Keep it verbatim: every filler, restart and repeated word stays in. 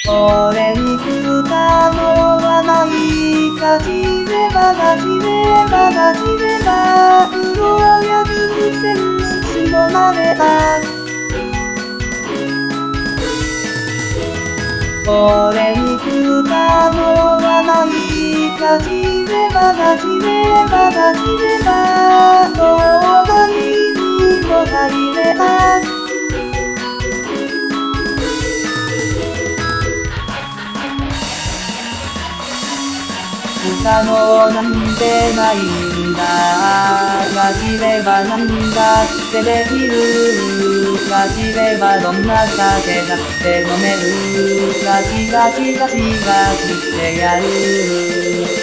俺に不可能はないか。知ればが知ればが知ればプロ野球選手となれた。俺に不可能はないか。知ればが知ればが知ればどんなにも入れた。不可能なんてないんだ。が知ればなんだってできる。が知ればどんな酒だって飲める。ガチガチガチガチしてやる。